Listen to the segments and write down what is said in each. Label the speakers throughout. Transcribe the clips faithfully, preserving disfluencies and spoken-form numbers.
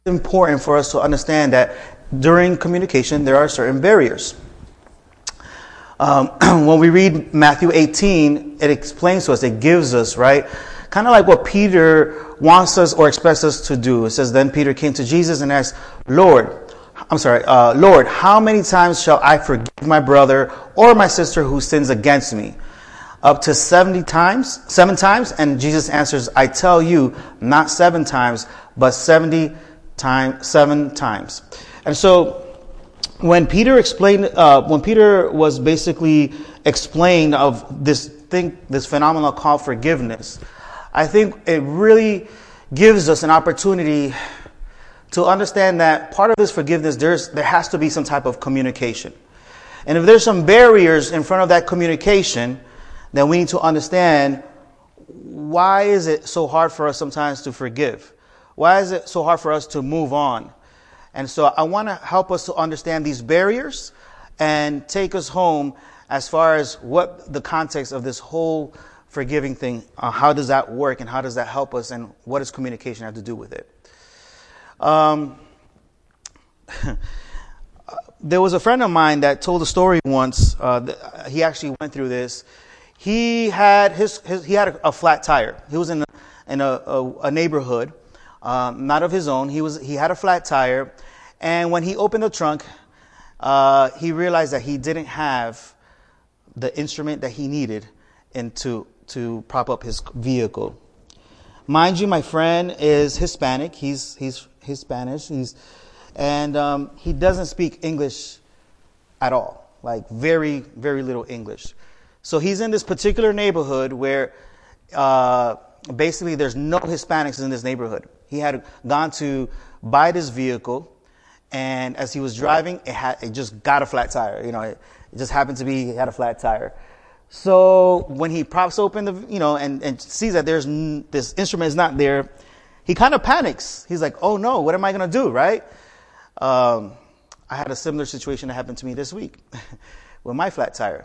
Speaker 1: important for us to understand that during communication, there are certain barriers. Um, when we read Matthew eighteen, it explains to us, it gives us, right, kind of like what Peter wants us or expects us to do. It says, then Peter came to Jesus and asked, Lord, I'm sorry, uh, Lord, how many times shall I forgive my brother or my sister who sins against me? Up to seventy times, seven times? And Jesus answers, I tell you, not seven times, but seventy times, seven times. And so, when Peter explained, uh, when Peter was basically explained of this thing, this phenomenon called forgiveness, I think it really gives us an opportunity to understand that part of this forgiveness, there's, there has to be some type of communication. And if there's some barriers in front of that communication, then we need to understand, why is it so hard for us sometimes to forgive? Why is it so hard for us to move on? And so I want to help us to understand these barriers and take us home as far as what the context of this whole forgiving thing, uh, how does that work and how does that help us, and what does communication have to do with it? Um, there was a friend of mine that told a story once. Uh, he actually went through this. He had his, his he had a, a flat tire. He was in a, in a, a, a neighborhood, um, not of his own. He was he had a flat tire, and when he opened the trunk, uh, he realized that he didn't have the instrument that he needed and to to prop up his vehicle. Mind you, my friend is Hispanic. He's he's he's Spanish. He's and um, he doesn't speak English at all. Like very very little English. So he's in this particular neighborhood where uh, basically there's no Hispanics in this neighborhood. He had gone to buy this vehicle, and as he was driving, it had it just got a flat tire. You know, it, it just happened to be it had a flat tire. So when he props open the, you know, and, and sees that there's n- this instrument is not there, he kind of panics. He's like, "Oh no, what am I going to do?" Right? Um, I had a similar situation that happened to me this week with my flat tire.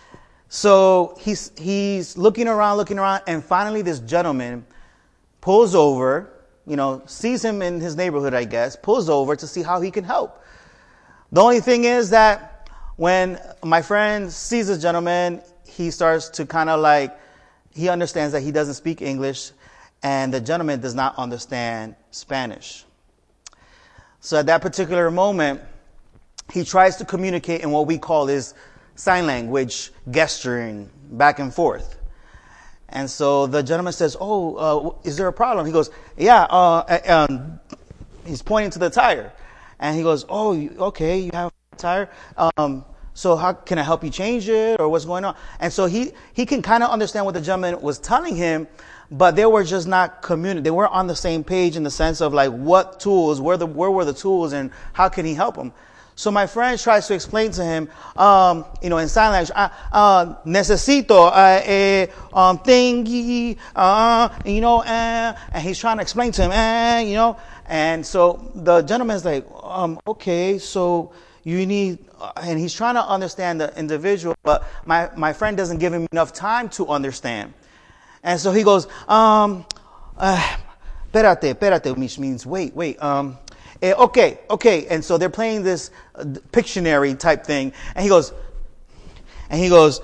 Speaker 1: So he's he's looking around, looking around, and finally this gentleman pulls over, you know, sees him in his neighborhood, I guess, pulls over to see how he can help. The only thing is that when my friend sees this gentleman, he starts to kind of like, he understands that he doesn't speak English, and the gentleman does not understand Spanish. So at that particular moment, he tries to communicate in what we call is sign language, gesturing back and forth. And so the gentleman says, oh, uh, is there a problem? He goes, yeah, uh, um, he's pointing to the tire. And he goes, oh, okay, you have a tire? Um, so how can I help you change it, or what's going on? And so he, he can kind of understand what the gentleman was telling him, but they were just not communi- They weren't on the same page in the sense of like what tools, where the, where were the tools, and how can he help him? So my friend tries to explain to him, um, you know, in sign language, uh, uh, necesito a uh, um, thingy, uh, you know, uh, and he's trying to explain to him, uh, you know, and so the gentleman's like, um, okay, so you need, uh, and he's trying to understand the individual, but my, my friend doesn't give him enough time to understand. And so he goes, um, uh, espérate, espérate, which means wait, wait, um, eh, okay, okay. And so they're playing this uh, Pictionary type thing. And he goes, and he goes,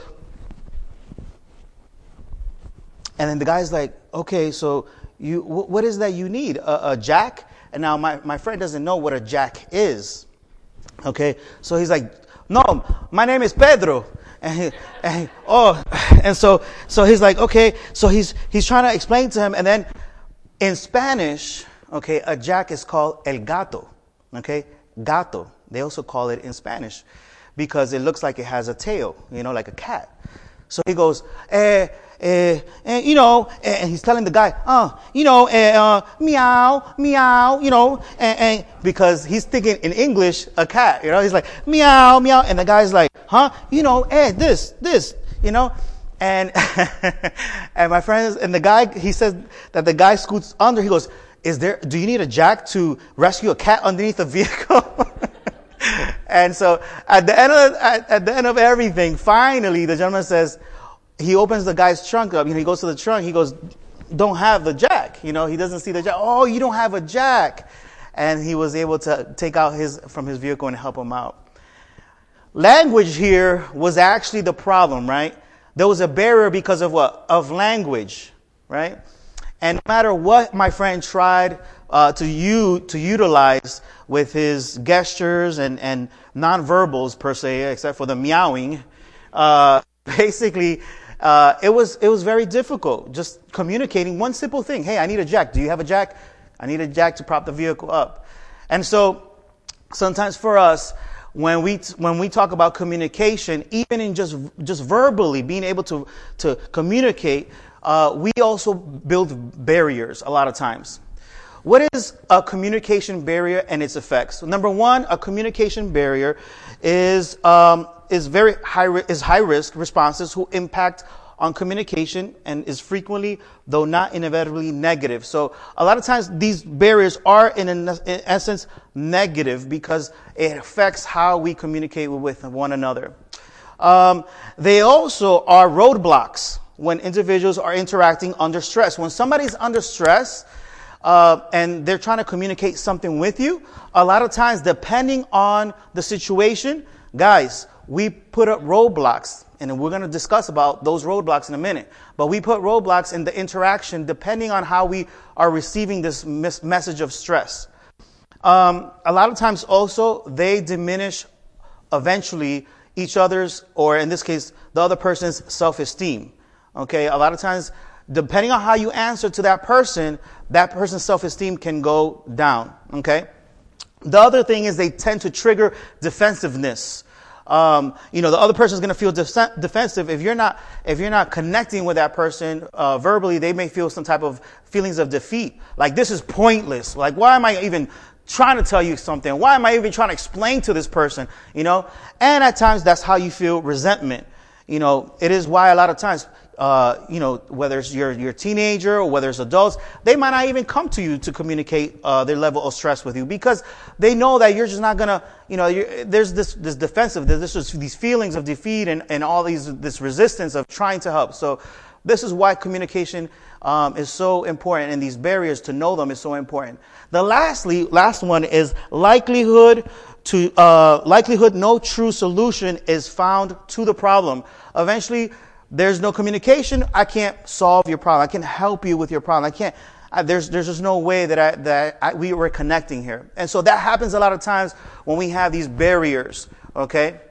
Speaker 1: and then the guy's like, okay, so you, wh- what is that you need? A, a jack? And now my, my friend doesn't know what a jack is. Okay. So he's like, no, my name is Pedro. And, he, and he, oh, and so, so he's like, okay, so he's, he's trying to explain to him. And then in Spanish, okay, a jack is called el gato, okay, gato. They also call it in Spanish because it looks like it has a tail, you know, like a cat. So he goes, eh, eh, eh you know, eh, and he's telling the guy, oh, you know, eh, uh, meow, meow, you know, and, and because he's thinking in English, a cat, you know, he's like, meow, meow. And the guy's like, huh, you know, eh, this, this, you know. And, and my friend, and the guy, he says that the guy scoots under, he goes, is there, do you need a jack to rescue a cat underneath the vehicle? And so at the end of, at, at the end of everything, finally the gentleman says, he opens the guy's trunk up, you know, he goes to the trunk, he goes, don't have the jack, you know, he doesn't see the jack. Oh, you don't have a jack. and he was able to take out his from his vehicle and help him out. Language here was actually the problem, right? There was a barrier because of what? Of language, right? And no matter what my friend tried uh, to you to utilize with his gestures and, and nonverbals per se, except for the meowing, uh, basically, uh, it was it was very difficult just communicating one simple thing. Hey, I need a jack. Do you have a jack? I need a jack to prop the vehicle up. And so sometimes for us, when we when we talk about communication, even in just just verbally being able to to communicate, uh, we also build barriers a lot of times. What is a communication barrier and its effects? Number one, a communication barrier is um, is very high is high risk responses who impact on communication and is frequently, though not inevitably, negative. So a lot of times these barriers are in, an, in essence negative because it affects how we communicate with one another. Um, they also are roadblocks when individuals are interacting under stress. When somebody's under stress, Uh, and they're trying to communicate something with you, a lot of times, depending on the situation, guys, we put up roadblocks, and we're going to discuss about those roadblocks in a minute. But we put roadblocks in the interaction depending on how we are receiving this mes- message of stress. Um, a lot of times also, they diminish eventually each other's, or in this case, the other person's self-esteem. Okay, a lot of times, depending on how you answer to that person, that person's self-esteem can go down, okay? The other thing is they tend to trigger defensiveness. Um, you know, the other person is going to feel def- defensive. If you're not, if you're not connecting with that person uh, verbally, they may feel some type of feelings of defeat. Like, this is pointless. Like, why am I even trying to tell you something? Why am I even trying to explain to this person? You know? And at times, that's how you feel resentment. You know, it is why a lot of times, Uh, you know, whether it's your, your teenager or whether it's adults, they might not even come to you to communicate uh, their level of stress with you because they know that you're just not gonna, you know, you're, there's this this defensive, there's this, these feelings of defeat and, and all these this resistance of trying to help. So this is why communication um, is so important, and these barriers to know them is so important. The lastly, last one is likelihood to uh, likelihood no true solution is found to the problem. Eventually, there's no communication. I can't solve your problem. I can't help you with your problem. I can't. I, there's there's just no way that I that I, we were connecting here. And so that happens a lot of times when we have these barriers. Okay.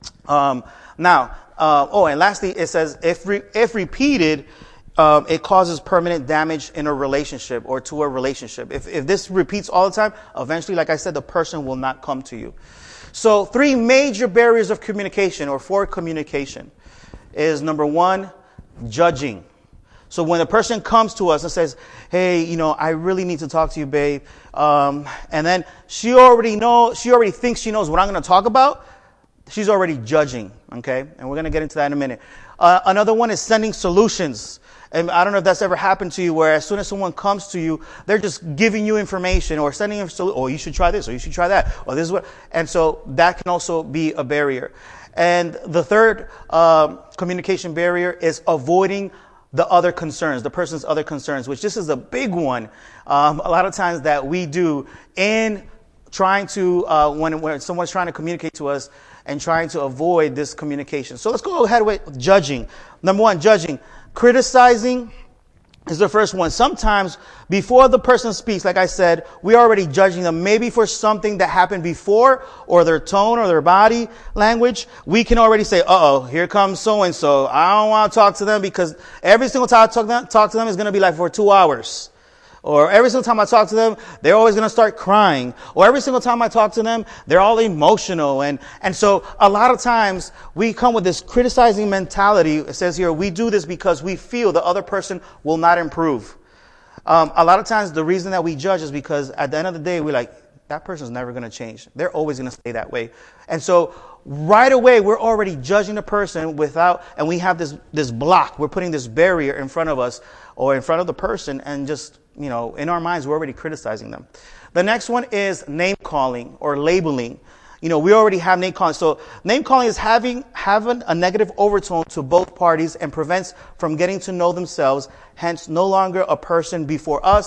Speaker 1: Um, now, uh, oh, and lastly, it says if re, if repeated, um, it causes permanent damage in a relationship or to a relationship. If if this repeats all the time, eventually, like I said, the person will not come to you. So three major barriers of communication or for communication is number one, judging. So when a person comes to us and says, hey, you know, I really need to talk to you, babe. Um, and then she already know, she already thinks she knows what I'm going to talk about. She's already judging. Okay. And we're going to get into that in a minute. Uh, another one is sending solutions. And I don't know if that's ever happened to you where as soon as someone comes to you, they're just giving you information or sending you, oh, you should try this or you should try that. Or this is what, and so that can also be a barrier. And the third um, communication barrier is avoiding the other concerns, the person's other concerns, which this is a big one. Um, a lot of times that we do in trying to, uh, when, when someone's trying to communicate to us and trying to avoid this communication. So let's go ahead with judging. Number one, judging. Criticizing is the first one. Sometimes before the person speaks, like I said, we're already judging them maybe for something that happened before or their tone or their body language. We can already say, uh-oh, here comes so-and-so. I don't want to talk to them because every single time I talk to them, talk to them is going to be like for two hours. Or every single time I talk to them, they're always going to start crying. Or every single time I talk to them, they're all emotional. And, and so a lot of times we come with this criticizing mentality. It says here, we do this because we feel the other person will not improve. Um, a lot of times the reason that we judge is because at the end of the day, we're like, that person's never going to change. They're always going to stay that way. And so right away, we're already judging the person without, and we have this, this block. We're putting this barrier in front of us or in front of the person and just, you know, in our minds, we're already criticizing them. The next one is name calling or labeling. You know, we already have name calling. So name calling is having, having a negative overtone to both parties and prevents from getting to know themselves, hence no longer a person before us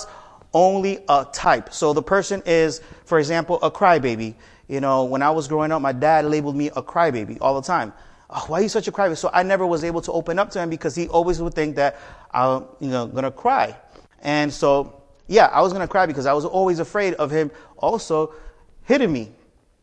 Speaker 1: only a type. So the person is, for example, a crybaby. You know, when I was growing up, my dad labeled me a crybaby all the time. Oh, why are you such a crybaby? So I never was able to open up to him because he always would think that I'm, you know, going to cry. And so, yeah, I was going to cry because I was always afraid of him also hitting me.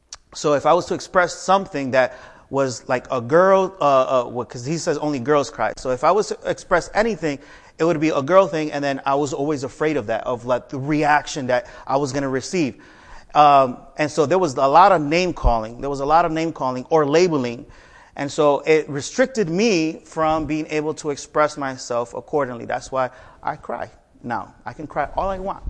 Speaker 1: So if I was to express something that was like a girl, uh, uh, because he says only girls cry. So if I was to express anything, it would be a girl thing. And then I was always afraid of that, of like the reaction that I was going to receive. Um, and so there was a lot of name calling. There was a lot of name calling or labeling. And so it restricted me from being able to express myself accordingly. That's why I cry now. I can cry all I want.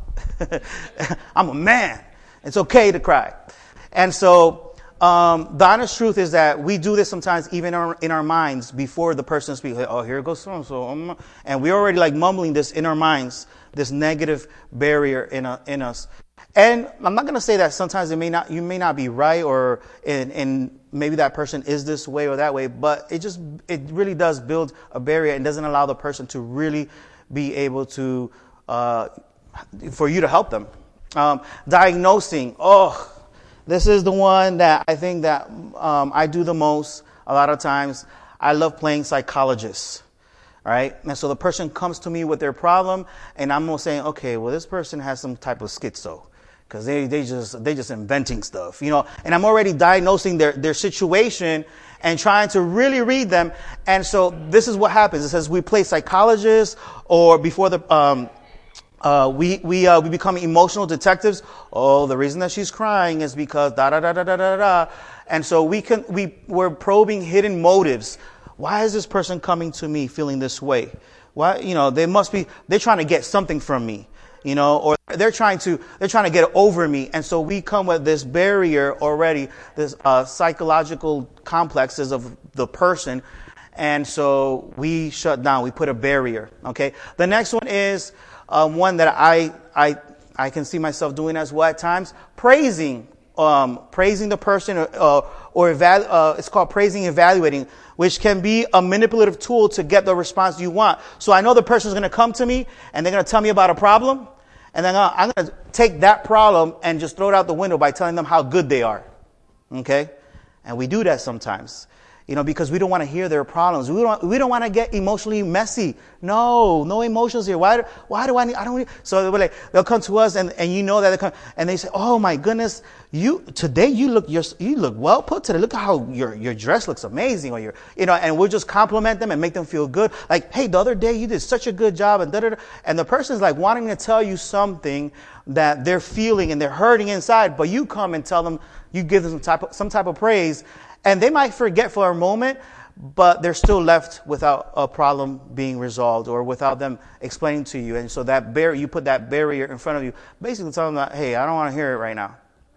Speaker 1: I'm a man. It's okay to cry. And so um, the honest truth is that we do this sometimes even in our, in our minds before the person speaks. Like, oh, here goes so-and-so. And we're already like mumbling this in our minds, this negative barrier in, a, in us. And I'm not going to say that sometimes it may not, you may not be right, or in, in maybe that person is this way or that way, but it just, it really does build a barrier and doesn't allow the person to really be able to, uh, for you to help them. Um, diagnosing. Oh, this is the one that I think that um, I do the most a lot of times. I love playing psychologist. All right. And so the person comes to me with their problem and I'm saying, okay, well, this person has some type of schizo. Because they, they just they just inventing stuff, you know, and I'm already diagnosing their, their situation and trying to really read them. And so this is what happens. It says we play psychologists, or before the um uh we we uh we become emotional detectives. Oh, the reason that she's crying is because da da da da da da da. And so we can we we're probing hidden motives. Why is this person coming to me feeling this way? Why, you know, they must be they're trying to get something from me. You know, or they're trying to, they're trying to get over me. And so we come with this barrier already, this, uh, psychological complexes of the person. And so we shut down, we put a barrier. Okay. The next one is, um, one that I, I, I can see myself doing as well at times, praising, um, praising the person, uh, or evalu- uh, it's called praising, evaluating, which can be a manipulative tool to get the response you want. So I know the person's going to come to me and they're going to tell me about a problem. And then I'm going to take that problem and just throw it out the window by telling them how good they are. Okay? And we do that sometimes. You know, because we don't want to hear their problems. We don't, we don't want to get emotionally messy. No, no emotions here. Why, why do I need, I don't need, so they'll, like, they'll come to us and, and you know that they come, and they say, oh my goodness, you, today you look, you're, you look well put today. Look at how your, your dress looks amazing, or your, you know, and we'll just compliment them and make them feel good. Like, hey, the other day you did such a good job, and da da da. And the person's like wanting to tell you something that they're feeling and they're hurting inside, but you come and tell them, you give them some type of, some type of praise. And they might forget for a moment, but they're still left without a problem being resolved or without them explaining to you. And so that barrier, you put that barrier in front of you, basically telling them that, hey, I don't want to hear it right now.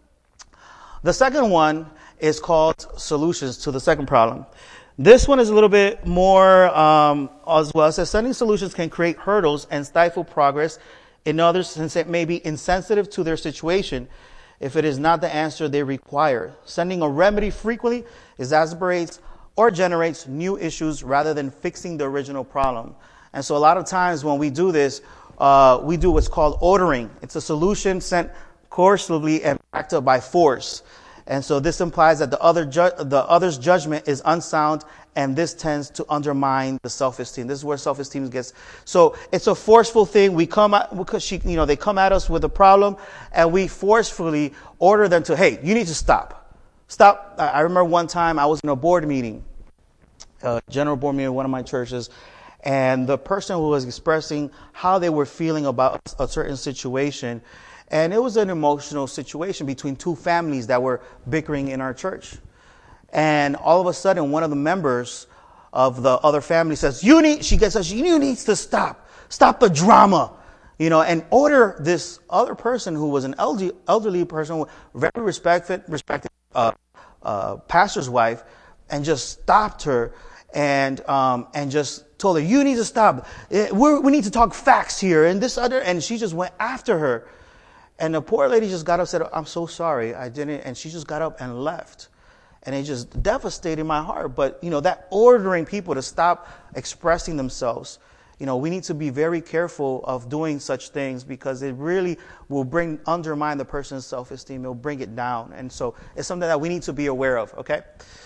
Speaker 1: The second one is called solutions to the second problem. This one is a little bit more um, as well. It says sending solutions can create hurdles and stifle progress in others since it may be insensitive to their situation if it is not the answer they require. Sending a remedy frequently exacerbates or generates new issues rather than fixing the original problem. And so a lot of times when we do this, uh, we do what's called ordering. It's a solution sent coercively and backed up by force. And so this implies that the other ju- the other's judgment is unsound, and this tends to undermine the self-esteem. This is where self-esteem gets. So it's a forceful thing. We come at, because she, you know, they come at us with a problem, and we forcefully order them to, hey, you need to stop. Stop. I remember one time I was in a board meeting, a general board meeting at one of my churches, and the person who was expressing how they were feeling about a certain situation. And it was an emotional situation between two families that were bickering in our church. And all of a sudden, one of the members of the other family says, you need, she gets us, you need to stop, stop the drama, you know, and order this other person who was an elderly, elderly person, very respected, respected, uh, uh, pastor's wife, and just stopped her and, um, and just told her, you need to stop. We're, we need to talk facts here and this other, and she just went after her. And the poor lady just got up and said, I'm so sorry, I didn't. And she just got up and left. And it just devastated my heart. But, you know, that ordering people to stop expressing themselves, you know, we need to be very careful of doing such things because it really will bring, undermine the person's self-esteem. It'll bring it down. And so it's something that we need to be aware of, okay?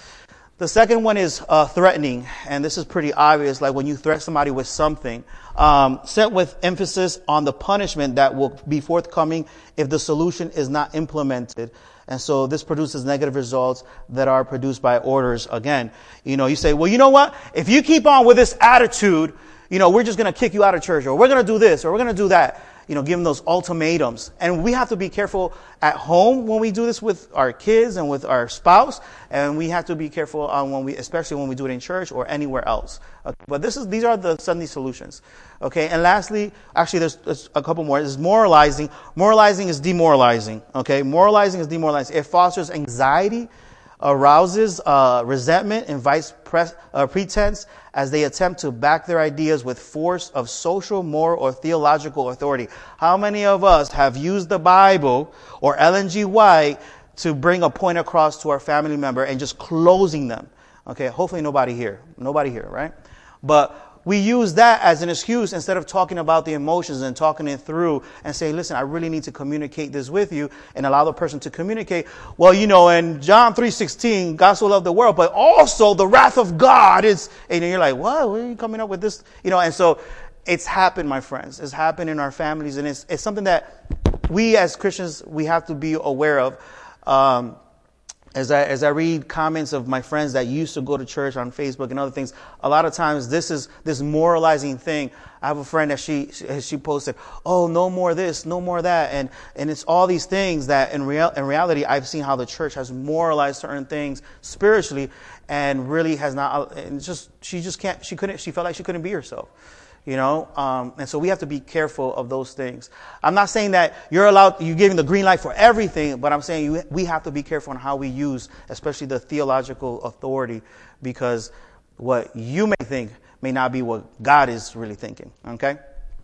Speaker 1: The second one is uh, threatening, and this is pretty obvious, like when you threaten somebody with something, um, set with emphasis on the punishment that will be forthcoming if the solution is not implemented. And so this produces negative results that are produced by orders again. You know, you say, well, you know what? If you keep on with this attitude, you know, we're just going to kick you out of church, or we're going to do this, or we're going to do that. You know, give them those ultimatums. And we have to be careful at home when we do this with our kids and with our spouse. And we have to be careful on when we, especially when we do it in church or anywhere else. Okay? But this is, these are the Sunday solutions. Okay. And lastly, actually there's, there's a couple more. There's moralizing. Moralizing is demoralizing. Okay. Moralizing is demoralizing. It fosters anxiety, arouses uh, resentment, invites pres- uh, pretense as they attempt to back their ideas with force of social, moral, or theological authority. How many of us have used the Bible or Ellen G. White to bring a point across to our family member and just closing them? Okay, hopefully nobody here. Nobody here, right? But we use that as an excuse instead of talking about the emotions and talking it through and saying, listen, I really need to communicate this with you, and allow the person to communicate. Well, you know, in John three sixteen, God so loved the world, but also the wrath of God is, and you're like, what? Where are you coming up with this? You know, and so it's happened, my friends. It's happened in our families, and it's, it's something that we as Christians, we have to be aware of. Um, As I, as I read comments of my friends that used to go to church on Facebook and other things, a lot of times this is this moralizing thing. I have a friend that she she posted, oh, no more this, no more that. And and it's all these things that in real in reality, I've seen how the church has moralized certain things spiritually and really has not, and just, she just can't, she couldn't, she felt like she couldn't be herself. You know, um, and so we have to be careful of those things. I'm not saying that you're allowed, you're giving the green light for everything, but I'm saying you, we have to be careful on how we use, especially the theological authority, because what you may think may not be what God is really thinking. Okay.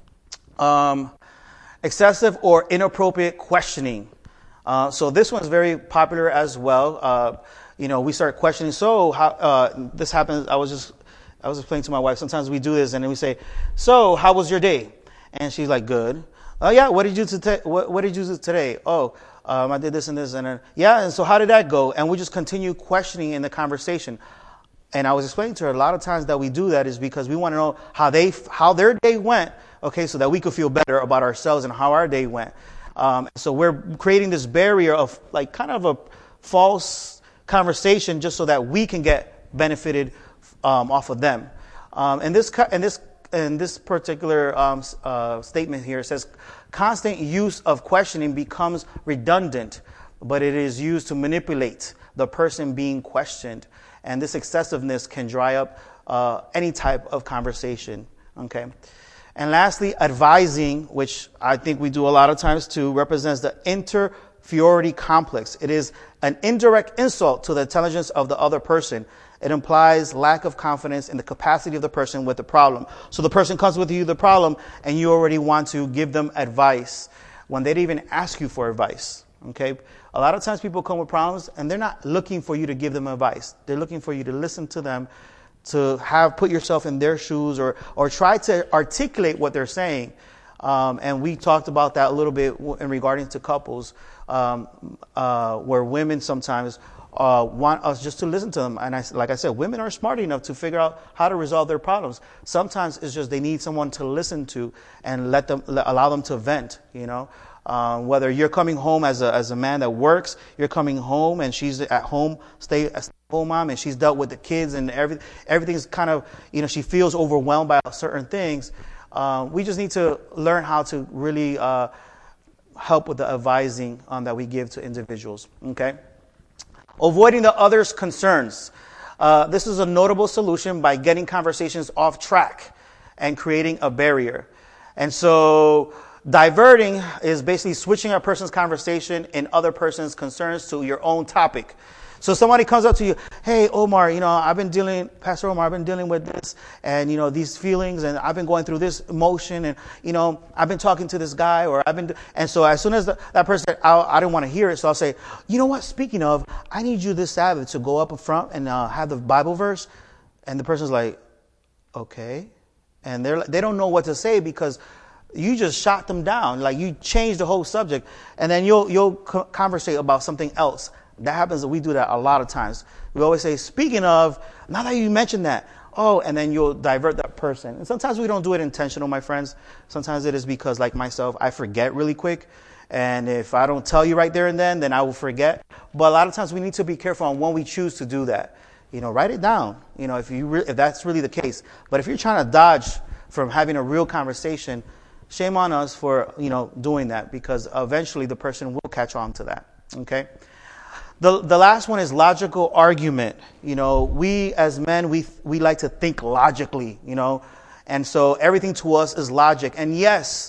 Speaker 1: Um, excessive or inappropriate questioning. Uh, so this one's very popular as well. Uh, you know, we start questioning. So how, uh, this happens. I was just, I was explaining to my wife, sometimes we do this and then we say, so how was your day? And she's like, good. Oh yeah, what did you do today? What, what did you do today? Oh, um, I did this and this and then, yeah. And so how did that go? And we just continue questioning in the conversation. And I was explaining to her a lot of times that we do that is because we want to know how they, how their day went. Okay. So that we could feel better about ourselves and how our day went. Um, so we're creating this barrier of like kind of a false conversation just so that we can get benefited Um, off of them. Um, and this, in this, in this particular um, uh, statement here, it says, constant use of questioning becomes redundant, but it is used to manipulate the person being questioned. And this excessiveness can dry up uh, any type of conversation. Okay. And lastly, advising, which I think we do a lot of times too, represents the inferiority complex. It is an indirect insult to the intelligence of the other person. It implies lack of confidence in the capacity of the person with the problem. So the person comes with you the problem and you already want to give them advice when they didn't even ask you for advice. Okay. A lot of times people come with problems and they're not looking for you to give them advice. They're looking for you to listen to them, to have, put yourself in their shoes or, or try to articulate what they're saying. Um, and we talked about that a little bit in regarding to couples, um, uh, where women sometimes Uh, want us just to listen to them. And I, like I said, women are smart enough to figure out how to resolve their problems. Sometimes it's just they need someone to listen to and let them, let, allow them to vent, you know. Um, whether you're coming home as a, as a man that works, you're coming home and she's at home, stay at home mom, and she's dealt with the kids and every, everything's kind of, you know, she feels overwhelmed by certain things. Uh, we just need to learn how to really uh, help with the advising um, that we give to individuals, okay? Avoiding the other's concerns. Uh, this is a notable solution by getting conversations off track and creating a barrier. And so diverting is basically switching a person's conversation and other person's concerns to your own topic. So somebody comes up to you, hey, Omar, you know, I've been dealing, Pastor Omar, I've been dealing with this and, you know, these feelings and I've been going through this emotion and, you know, I've been talking to this guy or I've been, and so as soon as the, that person, I, I didn't want to hear it. So I'll say, you know what, speaking of, I need you this Sabbath to go up in front and uh, have the Bible verse. And the person's like, okay. And they're they don't know what to say because you just shot them down. Like you changed the whole subject, and then you'll you'll co- conversate about something else. That happens. We do that a lot of times. We always say, speaking of, now that you mentioned that, oh, and then you'll divert that person. And sometimes we don't do it intentional, my friends. Sometimes it is because, like myself, I forget really quick. And if I don't tell you right there and then, then I will forget. But a lot of times we need to be careful on when we choose to do that. You know, write it down, you know, if you re- if that's really the case. But if you're trying to dodge from having a real conversation, shame on us for, you know, doing that, because eventually the person will catch on to that. Okay. The the last one is logical argument. You know, we as men, we we like to think logically, you know, and so everything to us is logic. And yes,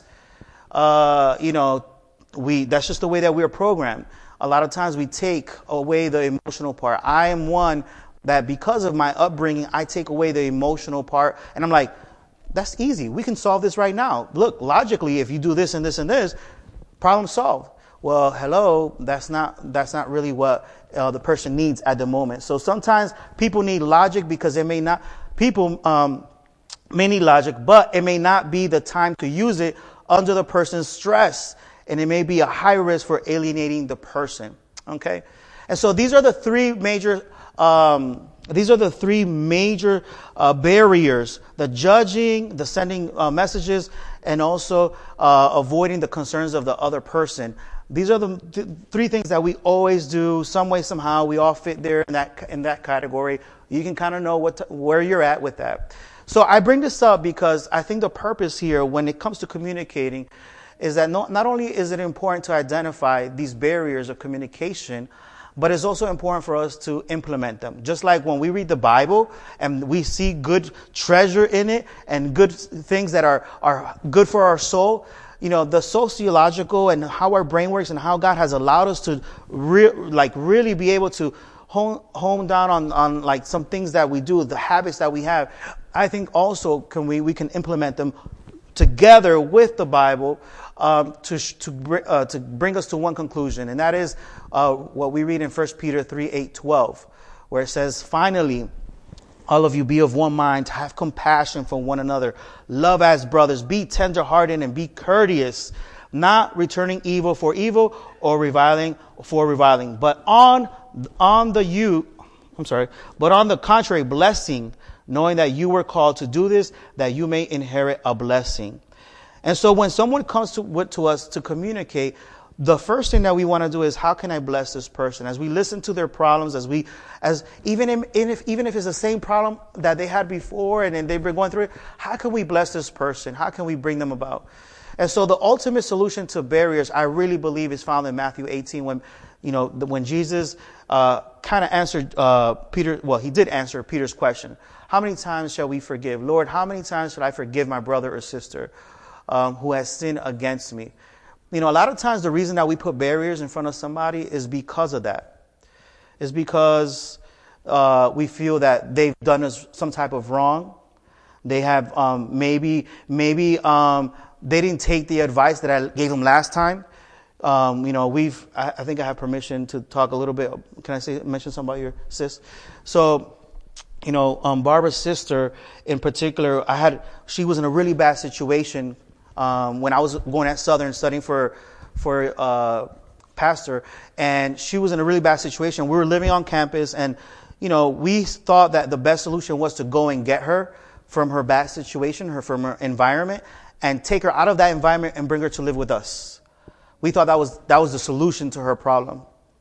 Speaker 1: uh, you know, we that's just the way that we are programmed. A lot of times we take away the emotional part. I am one that because of my upbringing, I take away the emotional part, and I'm like, that's easy. We can solve this right now. Look, logically, if you do this and this and this, problem solved. Well, hello, that's not that's not really what uh, the person needs at the moment. So sometimes people need logic because it may not, people um, may need logic, but it may not be the time to use it under the person's stress. And it may be a high risk for alienating the person. Okay. And so these are the three major, um, these are the three major uh, barriers: the judging, the sending uh, messages, and also uh, avoiding the concerns of the other person. These are the th- three things that we always do, some way, somehow. We all fit there in that in that category. You can kind of know what to, where you're at with that. So I bring this up because I think the purpose here, when it comes to communicating, is that not, not only is it important to identify these barriers of communication, but it's also important for us to implement them. Just like when we read the Bible and we see good treasure in it and good things that are, are good for our soul, you know, the sociological and how our brain works and how God has allowed us to re- like really be able to hone, hone down on, on like some things that we do, the habits that we have. I think also can we, we can implement them together with the Bible um, to to uh, to bring us to one conclusion, and that is uh, what we read in First Peter three, eight, twelve, where it says, "Finally, all of you be of one mind, have compassion for one another, love as brothers, be tenderhearted and be courteous, not returning evil for evil or reviling for reviling, but on on the you, I'm sorry, but on the contrary, blessing, knowing that you were called to do this, that you may inherit a blessing." And so when someone comes to, to us to communicate, the first thing that we want to do is, how can I bless this person? As we listen to their problems, as we, as even if, even if it's the same problem that they had before and then they've been going through it, how can we bless this person? How can we bring them about? And so the ultimate solution to barriers, I really believe, is found in Matthew eighteen, when, you know, when Jesus uh, kind of answered uh, Peter. Well, he did answer Peter's question. How many times shall we forgive? Lord, how many times should I forgive my brother or sister um, who has sinned against me? You know, a lot of times the reason that we put barriers in front of somebody is because of that. It's because uh, we feel that they've done us some type of wrong. They have um, maybe, maybe um, they didn't take the advice that I gave them last time. Um, you know, we've, I, I think I have permission to talk a little bit. Can I say, mention something about your sis? So, you know, um, Barbara's sister in particular, I had, she was in a really bad situation um, when I was going at Southern studying for, for uh, pastor, and she was in a really bad situation. We were living on campus, and, you know, we thought that the best solution was to go and get her from her bad situation, her from her environment, and take her out of that environment and bring her to live with us. We thought that was that was the solution to her problem.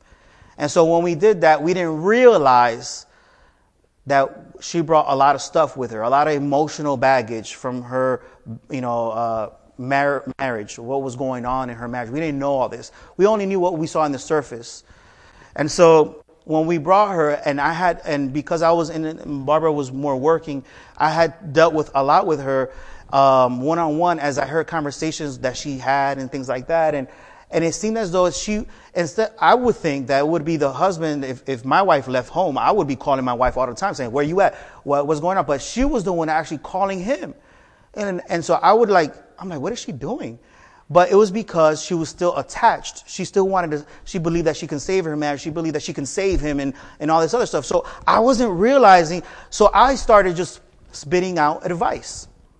Speaker 1: And so when we did that, we didn't realize that she brought a lot of stuff with her, a lot of emotional baggage from her, you know, uh, mar- marriage, what was going on in her marriage. We didn't know all this. We only knew what we saw on the surface. And so when we brought her, and I had, and because I was in, and Barbara was more working, I had dealt with a lot with her um, one-on-one as I heard conversations that she had and things like that. And And it seemed as though she, instead, I would think that it would be the husband. If, if my wife left home, I would be calling my wife all the time saying, "Where you at? What, what's going on?" But she was the one actually calling him. And, and so I would like, I'm like, what is she doing? But it was because she was still attached. She still wanted to, she believed that she can save her marriage. She believed that she can save him and, and all this other stuff. So I wasn't realizing. So I started just spitting out advice.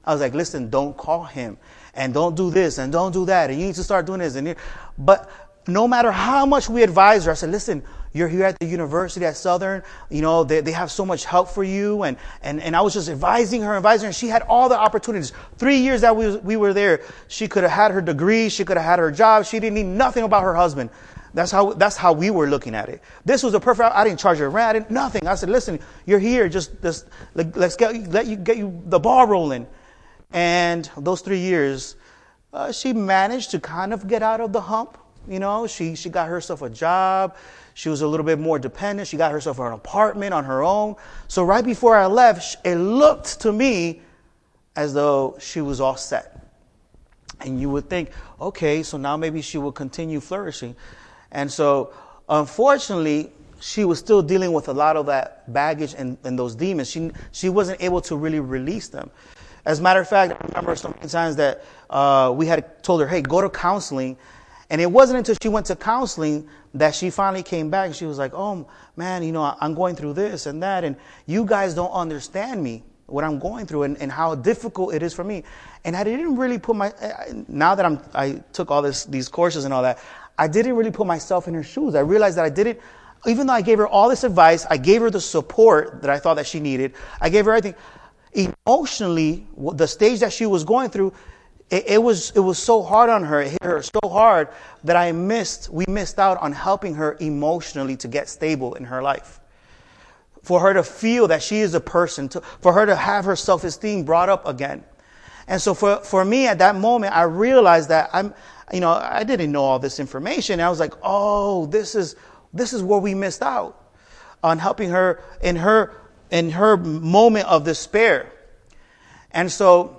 Speaker 1: I was like, listen, don't call him, and don't do this, and don't do that, and you need to start doing this. And but no matter how much we advised her, I said, listen, you're here at the university at Southern, you know, they, they have so much help for you. And, and, and I was just advising her, advising her. And she had all the opportunities. Three years that we, we were there, she could have had her degree. She could have had her job. She didn't need nothing about her husband. That's how, that's how we were looking at it. This was a perfect, I didn't charge her rent. I didn't, nothing. I said, listen, you're here. Just, just let's get, let you get you the ball rolling. And those three years, uh, she managed to kind of get out of the hump. You know, she, she got herself a job. She was a little bit more dependent. She got herself an apartment on her own. So right before I left, it looked to me as though she was all set. And you would think, okay, so now maybe she will continue flourishing. And so, unfortunately, she was still dealing with a lot of that baggage and, and those demons. She, she wasn't able to really release them. As a matter of fact, I remember so many times that uh, we had told her, hey, go to counseling. And it wasn't until she went to counseling that she finally came back. And she was like, oh, man, you know, I'm going through this and that. And you guys don't understand me, what I'm going through and, and how difficult it is for me. And I didn't really put my, now that I'm, I took all this, these courses and all that, I didn't really put myself in her shoes. I realized that I didn't, even though I gave her all this advice, I gave her the support that I thought that she needed. I gave her everything. Emotionally, the stage that she was going through, It, it was it was so hard on her, it hit her so hard that I missed, we missed out on helping her emotionally to get stable in her life. For her to feel that she is a person, to, for her to have her self-esteem brought up again. And so for, for me at that moment, I realized that I'm, you know, I didn't know all this information. I was like, oh, this is, this is where we missed out on helping her in her, in her moment of despair. And so,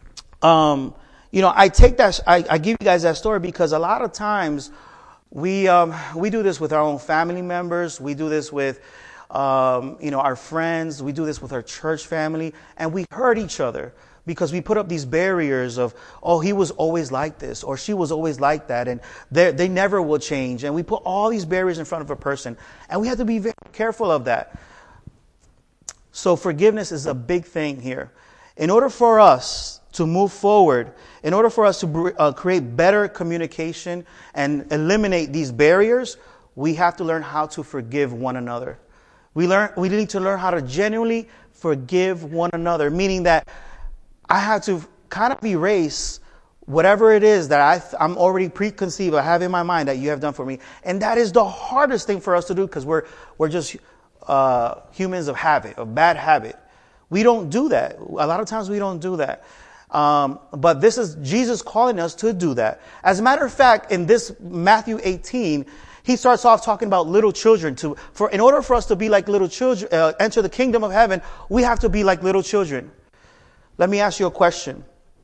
Speaker 1: um, You know, I take that, I, I give you guys that story because a lot of times we, um, we do this with our own family members. We do this with, um, you know, our friends. We do this with our church family, and we hurt each other because we put up these barriers of, oh, he was always like this, or she was always like that, and they they never will change. And we put all these barriers in front of a person, and we have to be very careful of that. So forgiveness is a big thing here. In order for us to move forward, in order for us to uh, create better communication and eliminate these barriers, we have to learn how to forgive one another. We learn, we need to learn how to genuinely forgive one another, meaning that I have to kind of erase whatever it is that I, I'm already preconceived, I have in my mind that you have done for me. And that is the hardest thing for us to do because we're, we're just uh, humans of habit, of bad habit. We don't do that. A lot of times we don't do that. Um, but this is Jesus calling us to do that. As a matter of fact, in this Matthew eighteen, he starts off talking about little children. To, for in order for us to be like little children, uh, enter the kingdom of heaven, we have to be like little children. Let me ask you a question.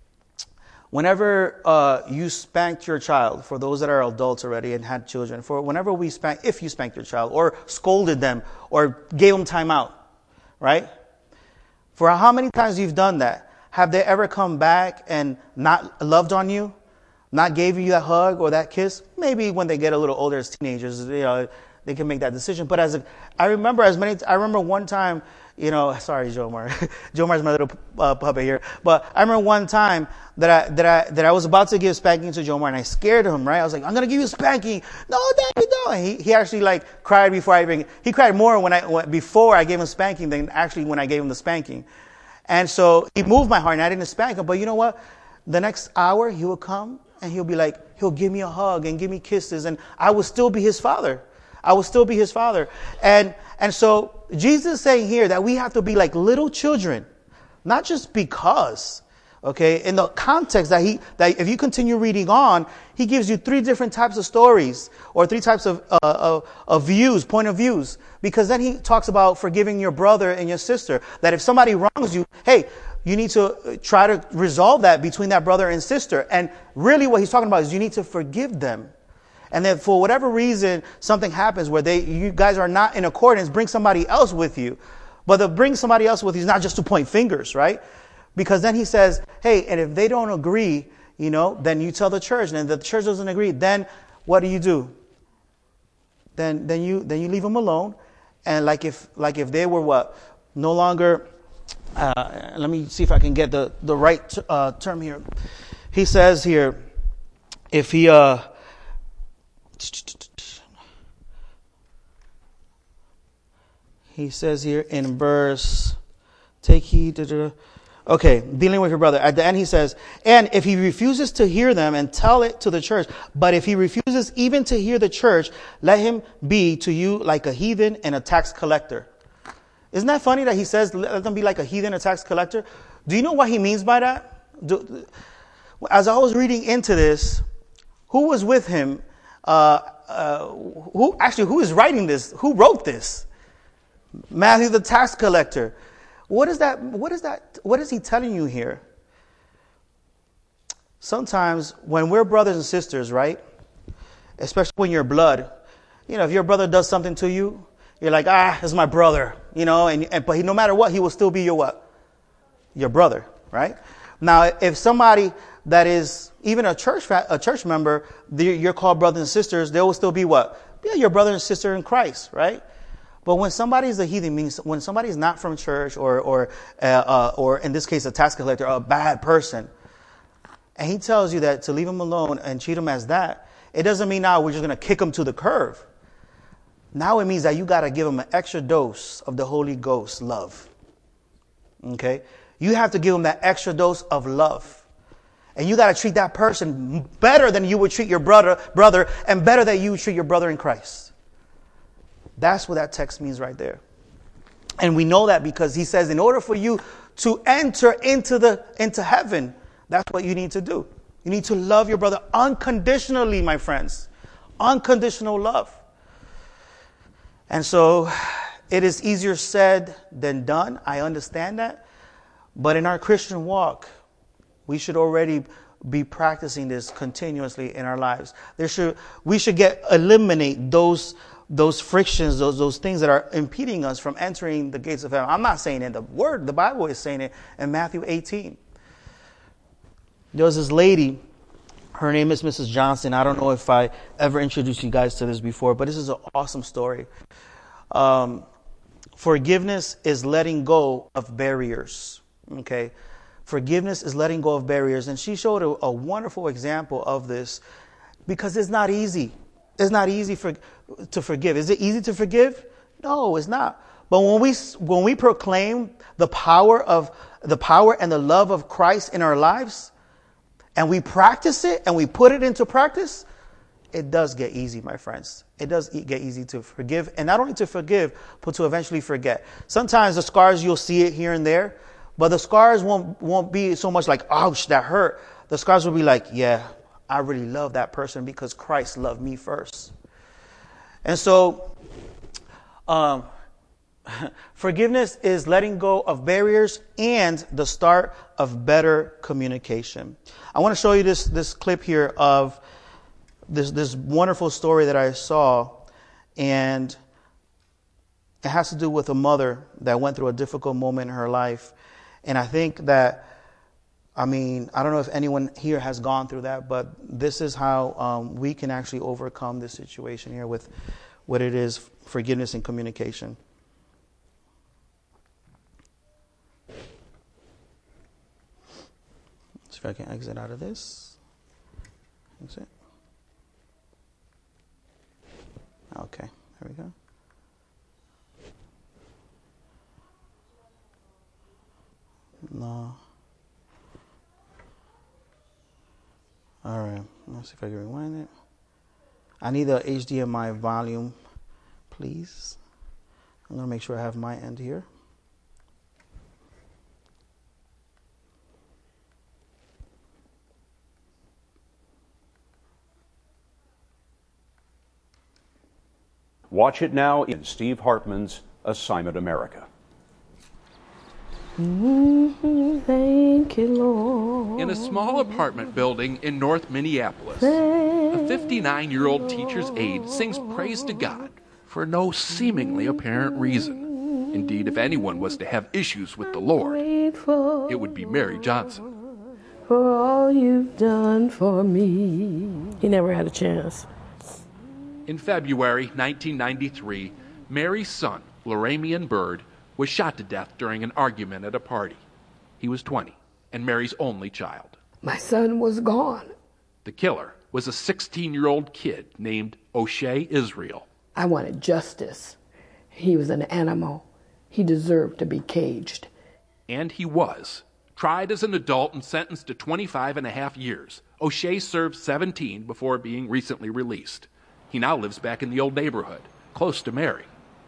Speaker 1: Whenever uh, you spanked your child, for those that are adults already and had children, for whenever we spank, if you spanked your child or scolded them or gave them time out, right? For how many times you've done that? Have they ever come back and not loved on you? Not gave you that hug or that kiss? Maybe when they get a little older as teenagers, you know, they can make that decision. But as a, I remember as many, I remember one time, you know, sorry, Jomar. Jomar's my little uh, puppet here. But I remember one time that I, that I, that I was about to give spanking to Jomar and I scared him, right? I was like, I'm going to give you a spanking. No, Daddy, no. And he, he actually like cried before I even, he cried more when I, when, before I gave him spanking than actually when I gave him the spanking. And so he moved my heart and I didn't spank him. But you know what? The next hour he will come and he'll be like, he'll give me a hug and give me kisses and I will still be his father. I will still be his father. And, and so Jesus is saying here that we have to be like little children, not just because, okay, in the context that he, that if you continue reading on, he gives you three different types of stories or three types of, uh, of, of views, point of views, because then he talks about forgiving your brother and your sister, that if somebody wrongs you, hey, you need to try to resolve that between that brother and sister. And really what he's talking about is you need to forgive them. And then for whatever reason, something happens where they, you guys are not in accordance, bring somebody else with you. But to bring somebody else with you is not just to point fingers, right? Because then he says, hey, and if they don't agree, you know, then you tell the church. And if the church doesn't agree, then what do you do? Then, then you, then you leave them alone. And like if, like if they were what? No longer uh, let me see if I can get the, the right t- uh, term here. He says here, if he, uh, he says here in verse, take heed, da, da, da. Okay, dealing with your brother. At the end he says, and if he refuses to hear them and tell it to the church, but if he refuses even to hear the church, let him be to you like a heathen and a tax collector. Isn't that funny that he says, let them be like a heathen and a tax collector? Do you know what he means by that? Do, as I was reading into this, who was with him? Uh, uh, who actually, who is writing this? Who wrote this? Matthew the tax collector. What is that? What is that? What is he telling you here? Sometimes when we're brothers and sisters, right? Especially when you're blood, you know, if your brother does something to you, you're like, ah, it's my brother, you know, and, and but he, no matter what, he will still be your what? Your brother, right? Now, if somebody that is even a church a church member, you're called brothers and sisters, they will still be what? Yeah, your brother and sister in Christ, right? But when somebody's a heathen, means when somebody's not from church, or or uh, uh, or in this case a tax collector, a bad person, and he tells you that to leave him alone and treat him as that, it doesn't mean now we're just going to kick him to the curb. Now it means that you got to give him an extra dose of the Holy Ghost love. Okay, you have to give him that extra dose of love, and you got to treat that person better than you would treat your brother, brother, and better than you would treat your brother in Christ. That's what that text means right there. And we know that because he says in order for you to enter into the into heaven, that's what you need to do. You need to love your brother unconditionally, my friends. Unconditional love. And so it is easier said than done. I understand that. But in our Christian walk, we should already be practicing this continuously in our lives. There should we should get eliminate those those frictions, those those things that are impeding us from entering the gates of heaven. I'm not saying it. The word, the Bible is saying it in Matthew eighteen. There was this lady, her name is Missus Johnson. I don't know if I ever introduced you guys to this before, but this is an awesome story. Um, forgiveness is letting go of barriers. Okay. Forgiveness is letting go of barriers. And she showed a, a wonderful example of this because it's not easy. It's not easy for, to forgive. Is it easy to forgive? No, it's not. But when we when we proclaim the power of the power and the love of Christ in our lives, and we practice it and we put it into practice, it does get easy, my friends. It does get easy to forgive, and not only to forgive, but to eventually forget. Sometimes the scars, you'll see it here and there, but the scars won't won't be so much like, ouch, that hurt. The scars will be like, yeah, I really love that person because Christ loved me first. And so, um, forgiveness is letting go of barriers and the start of better communication. I want to show you this, this clip here of this, this wonderful story that I saw. And it has to do with a mother that went through a difficult moment in her life. And I think that I mean, I don't know if anyone here has gone through that, but this is how um, we can actually overcome this situation here with what it is, forgiveness and communication. See if I can exit out of this. Exit. Okay, there we go. No. All right, let's see if I can rewind it. I need the H D M I volume, please. I'm going to make sure I have my end here.
Speaker 2: Watch it now in Steve Hartman's Assignment America.
Speaker 3: Mm-hmm, thank you, Lord.
Speaker 4: In a small apartment building in North Minneapolis, a fifty-nine-year-old teacher's aide sings praise to God for no seemingly apparent reason. Indeed, if anyone was to have issues with the Lord, it would be Mary Johnson.
Speaker 3: For all you've done for me. He never had a chance.
Speaker 4: In February nineteen ninety-three, Mary's son, Loramian Bird, was shot to death during an argument at a party. He was twenty and Mary's only child.
Speaker 3: My son was gone.
Speaker 4: The killer was a sixteen-year-old kid named O'Shea Israel.
Speaker 3: I wanted justice. He was an animal. He deserved to be caged.
Speaker 4: And he was. Tried as an adult and sentenced to twenty-five and a half years. O'Shea served seventeen before being recently released. He now lives back in the old neighborhood, close to Mary.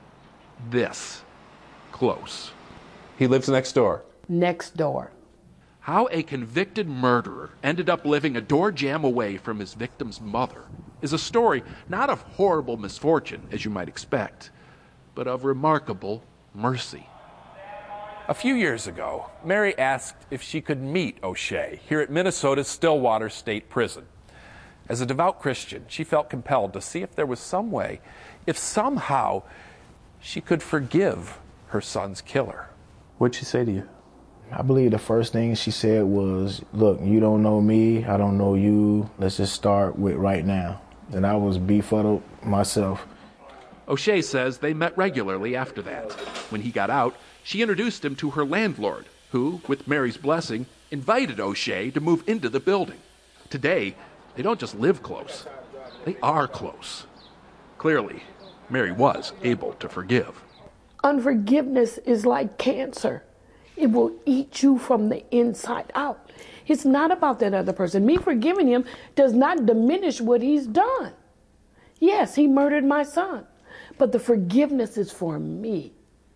Speaker 4: This close.
Speaker 5: He lives next door.
Speaker 3: Next door.
Speaker 4: How a convicted murderer ended up living a door jam away from his victim's mother is a story not of horrible misfortune, as you might expect, but of remarkable mercy.
Speaker 5: A few years ago, Mary asked if she could meet O'Shea here at Minnesota's Stillwater State Prison. As a devout Christian, she felt compelled to see if there was some way, if somehow she could forgive her son's killer.
Speaker 6: What'd she say to you? I believe the first thing she said was, look, you don't know me, I don't know you, let's just start with right now. And I was befuddled myself.
Speaker 4: O'Shea says they met regularly after that. When he got out, she introduced him to her landlord, who, with Mary's blessing, invited O'Shea to move into the building. Today, they don't just live close, they are close. Clearly, Mary was able to forgive.
Speaker 3: Unforgiveness is like cancer. It will eat you from the inside out. It's not about that other person. Me forgiving him does not diminish what he's done. Yes, he murdered my son, but the forgiveness is for me.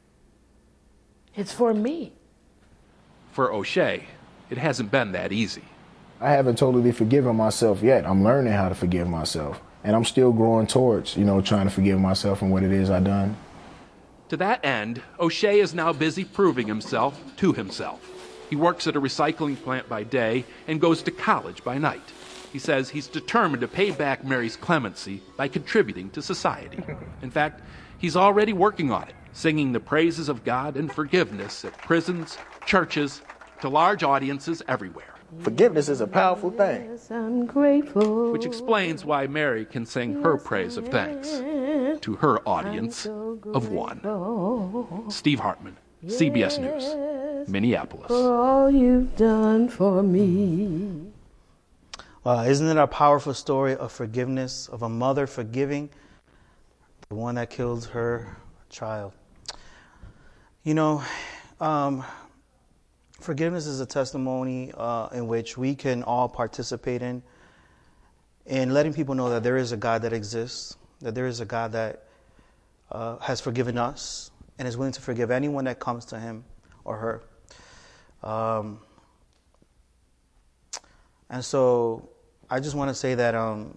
Speaker 3: It's for me.
Speaker 4: For O'Shea, it hasn't been that easy.
Speaker 6: I haven't totally forgiven myself yet. I'm learning how to forgive myself. And I'm still growing towards, you know, trying to forgive myself and what it is I've done.
Speaker 4: To that end, O'Shea is now busy proving himself to himself. He works at a recycling plant by day and goes to college by night. He says he's determined to pay back Mary's clemency by contributing to society. In fact, he's already working on it, singing the praises of God and forgiveness at prisons, churches, to large audiences everywhere.
Speaker 6: Forgiveness is a powerful thing.
Speaker 3: Yes, I'm grateful.
Speaker 4: Which explains why Mary can sing her praise of thanks to her audience of one. Steve Hartman, C B S News, Minneapolis.
Speaker 3: For all you've done for me.
Speaker 1: Wow, isn't it a powerful story of forgiveness, of a mother forgiving the one that killed her child? You know, um, forgiveness is a testimony uh, in which we can all participate in, in letting people know that there is a God that exists, that there is a God that uh, has forgiven us and is willing to forgive anyone that comes to him or her. Um, and so I just want to say that um,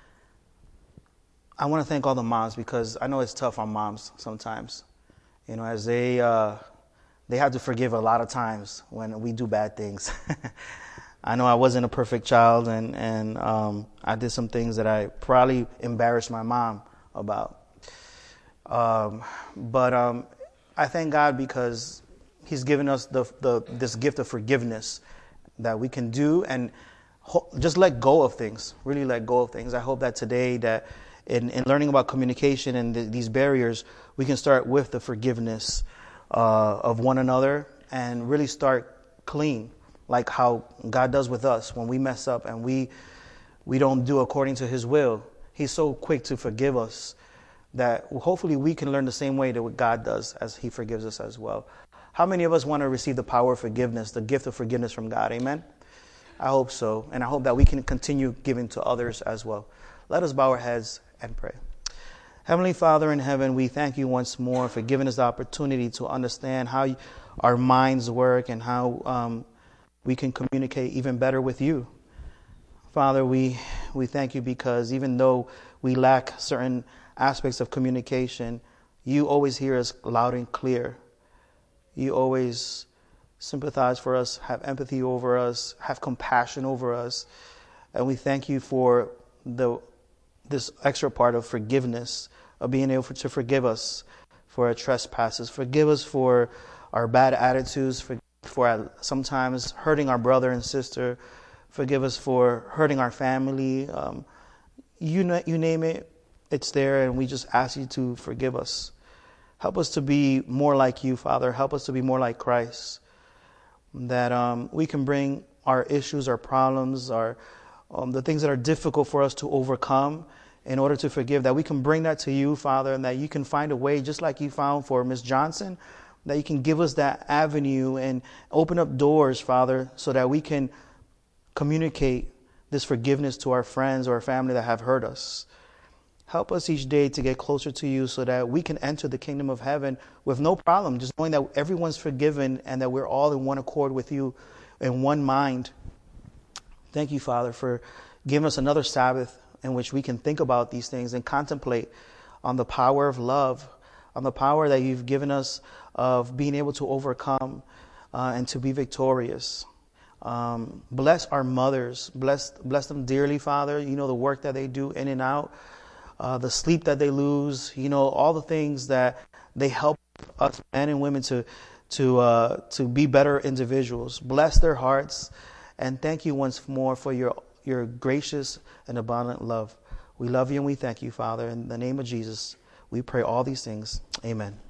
Speaker 1: I want to thank all the moms, because I know it's tough on moms sometimes, you know, as they... Uh, They have to forgive a lot of times when we do bad things. I know I wasn't a perfect child, and, and um, I did some things that I probably embarrassed my mom about. Um, but um, I thank God because he's given us the, the this gift of forgiveness that we can do and ho- just let go of things, really let go of things. I hope that today that in, in learning about communication and the, these barriers, we can start with the forgiveness Uh, of one another and really start clean, like how God does with us when we mess up and we we don't do according to his will. He's so quick to forgive us that hopefully we can learn the same way that what God does as he forgives us as well. How many of us want to receive the power of forgiveness, the gift of forgiveness from God? Amen? I hope so. And I hope that we can continue giving to others as well. Let us bow our heads and pray. Heavenly Father in heaven, we thank you once more for giving us the opportunity to understand how our minds work and how um, we can communicate even better with you. Father, we, we thank you because even though we lack certain aspects of communication, you always hear us loud and clear. You always sympathize for us, have empathy over us, have compassion over us. And we thank you for the this extra part of forgiveness, of being able to forgive us for our trespasses, forgive us for our bad attitudes, for, for our, sometimes hurting our brother and sister, forgive us for hurting our family. Um, you, you name it, it's there, and we just ask you to forgive us. Help us to be more like you, Father. Help us to be more like Christ. That um, we can bring our issues, our problems, our um, the things that are difficult for us to overcome in order to forgive, that we can bring that to you, Father, and that you can find a way, just like you found for Miss Johnson, that you can give us that avenue and open up doors, Father, so that we can communicate this forgiveness to our friends or our family that have hurt us. Help us each day to get closer to you so that we can enter the kingdom of heaven with no problem, just knowing that everyone's forgiven and that we're all in one accord with you, in one mind. Thank you, Father, for giving us another Sabbath in which we can think about these things and contemplate on the power of love, on the power that you've given us of being able to overcome uh, and to be victorious. Um, bless our mothers. Bless, bless them dearly, Father. You know the work that they do in and out, uh, the sleep that they lose, you know, all the things that they help us men and women to to uh, to be better individuals. Bless their hearts. And thank you once more for your your gracious and abundant love. We love you and we thank you, Father. In the name of Jesus, we pray all these things. Amen.